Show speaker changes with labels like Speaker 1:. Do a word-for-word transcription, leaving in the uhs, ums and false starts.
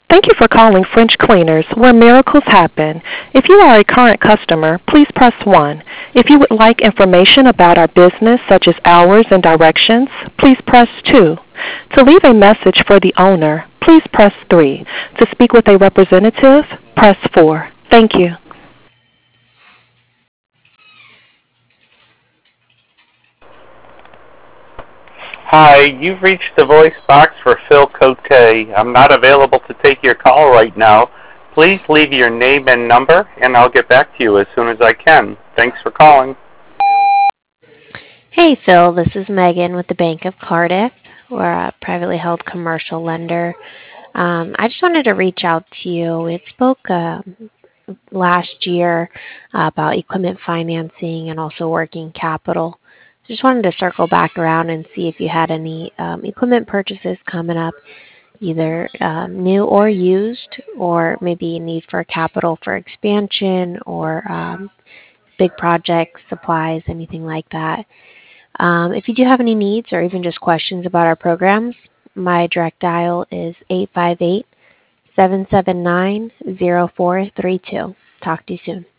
Speaker 1: Thank you for calling French Cleaners, where miracles happen. If you are a current customer, please press one. If you would like information about our business, such as hours and directions, please press two. To leave a message for the owner, please press three. To speak with a representative, press four. Thank you.
Speaker 2: Hi, you've reached the voice box for Phil Cote. I'm not available to take your call right now. Please leave your name and number, and I'll get back to you as soon as I can. Thanks for calling.
Speaker 3: Hey, Phil, this is Megan with the Bank of Cardiff. We're a privately held commercial lender. Um, I just wanted to reach out to you. We spoke um, last year uh, about equipment financing and also working capital. Just wanted to circle back around and see if you had any um, equipment purchases coming up, either um, new or used, or maybe a need for capital for expansion or um, big projects, supplies, anything like that. Um, if you do have any needs or even just questions about our programs, my direct dial is eight five eight, seven seven nine, zero four three two. Talk to you soon.